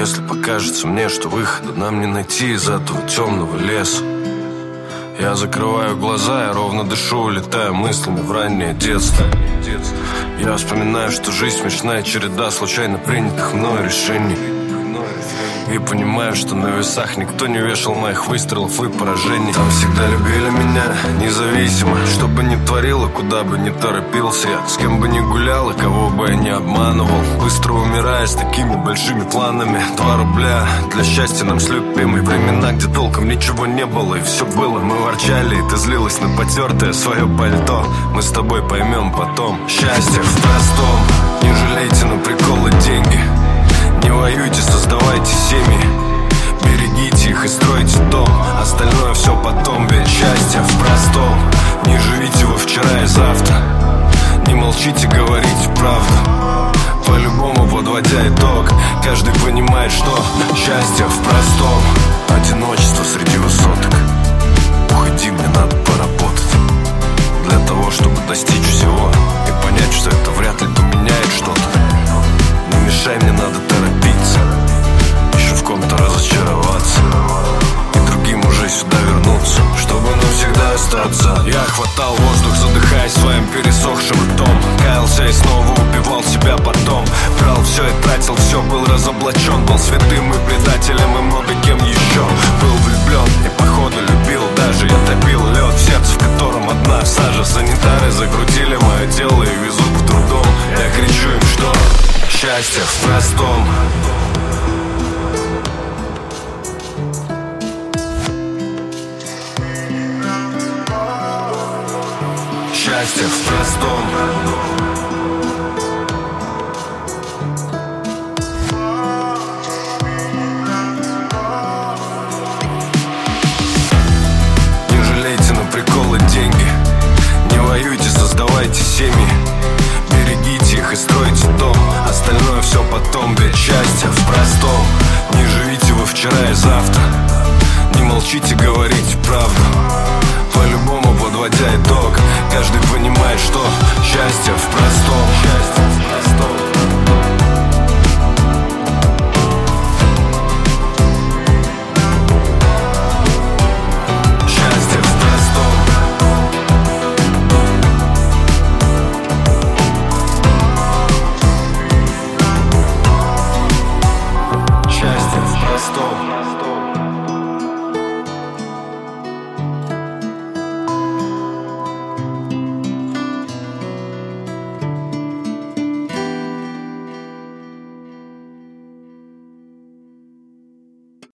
если покажется мне, что выхода нам не найти из этого темного леса. Я закрываю глаза, я ровно дышу, улетаю мыслями в раннее детство. Я вспоминаю, что жизнь смешная череда случайно принятых мною решений. И понимаю, что на весах никто не вешал моих выстрелов и поражений. Там всегда любили меня, независимо, что бы ни творил и куда бы ни торопился я, с кем бы ни гулял и кого бы я не обманывал. Быстро умирая с такими большими планами. 2 рубля для счастья нам с любимой. Времена, где толком ничего не было и все было. Мы ворчали, и ты злилась на потертое свое пальто. Мы с тобой поймем потом. Счастье в простом. Не жалейте на приколы деньги. Не воюйте, создавайте семьи. Берегите их и стройте дом. Остальное все потом, ведь счастье в простом. Не живите вы вчера и завтра. Не молчите, говорите правду. По-любому, подводя итог, каждый понимает, что счастье в простом. Одиночество среди высоток. Уходи, мне надо поработать для того, чтобы достичь всего и понять, что это вряд ли поменяет что-то. Не мешай, мне надо торопиться, еще в ком-то разочароваться и другим уже сюда вернуться, чтобы навсегда остаться. Я хватал воздух, задыхаясь своим пересохшим ртом. Каялся и снова убивал себя потом. Брал все и тратил все, был разоблачен. Был святым и предателем и много кем еще. Был влюблен и походу любил даже. Я топил лед в сердце, в котором одна сажа. Санитары загрузили мое тело и везут в дурдом. Я кричу им, что счастье в простом. Счастье в простом. Не жалейте на приколы деньги. Не воюйте, создавайте семьи. Берегите их и стройте дом. Остальное все потом, ведь счастье в простом. Не живите вы вчера и завтра. Не молчите, говорите правду. По-любому, подводя итог, каждый понимает, что счастье в простом.